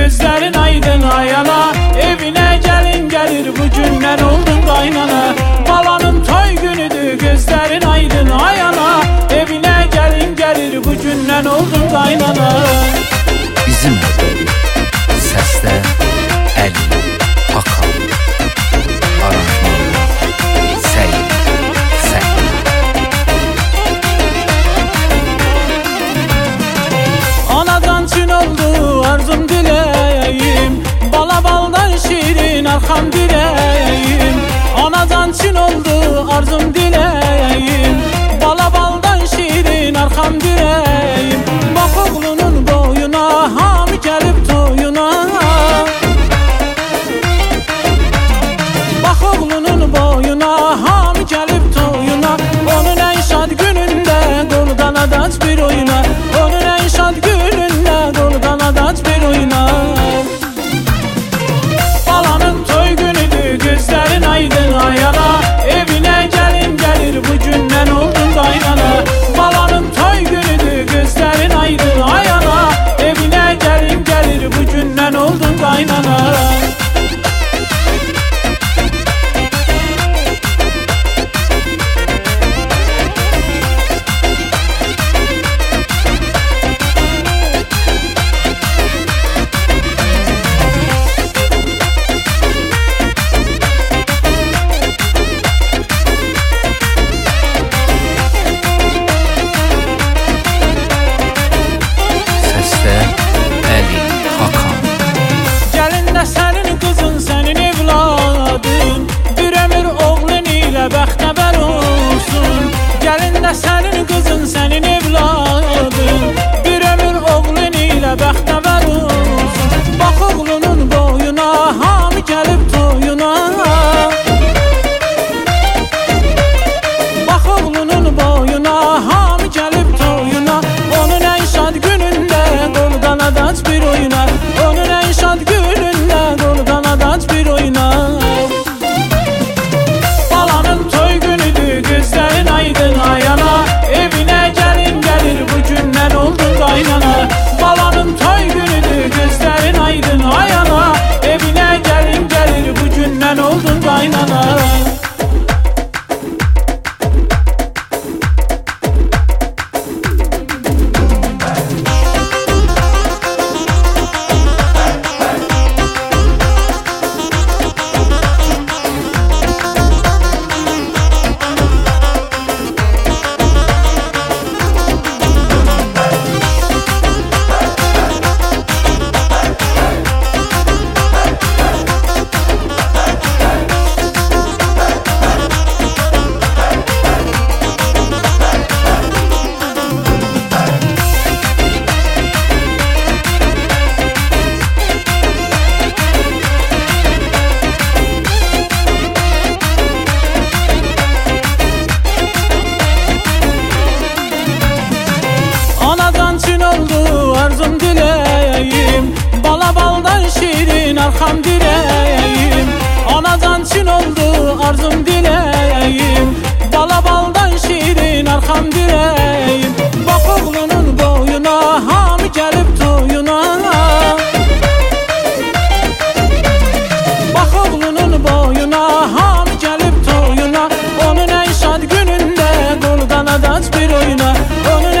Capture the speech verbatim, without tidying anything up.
gözlerin aydın ayana. Evine gelin gelir bugünden oldun kaynana. Balanın toy günüdür gözlerin aydın ayana. Evine gelin gelir bugünden oldun kaynana. Bizim evde sesle Ali Hakan, aranjmanla Seyit Seyit. Anadan çin oldu arzum dileyim, bala baldan şirin arkam dileyim. Anadan çin oldu arzum dileyim, bala baldan şirin arkam dileyim. Bak oğlunun boyuna hami gelip toyuna. Bak oğlunun boyuna hami gelip toyuna. Onun en şad gününde doludan adat bir oyuna. Onun en şad gününde doludan adat bir oyuna. Balanın toy günüdür gözlerin aydın ayana. Evine gelin gelir bugünden oldun kaynana. Balanın toy günüdür gözlerin aydın ayana. Evine gelin gelir bugünden oldun kaynana. Sesle Ali Hakan. Gelin de senin kızın, senin evladın, bir ömür oğlun ile bəxtəbər olsun. Gelin de senin kızın, senin evladın, bir ömür oğlun ile bəxtəbər olsun. Bak oğlunun boyuna hami gelip toyuna. Bak oğlunun boyuna hami gelip toyuna. Onun en şad gününde doludan adat bir oyuna. Onun en şad gününde doludan adat bir oyuna. Balanın toy günüdür gözlerin aydın ayana. Evine gelin gelir bugünden oldun kaynana. Balanın toy günüdür gözlerin aydın ayana. Evine gelin gelir bugünden oldun kaynana. Anadan çin oldu arzum dileyim, bala baldan şirin arkam dileyim. Anadan çin oldu arzum dileyim, bala baldan şirin arkam dileyim. Bak oğlunun boyuna hami gelip toyuna. Bak oğlunun boyuna hami gelip toyuna. Onun en şad gününde doludan adat bir oyuna. Onun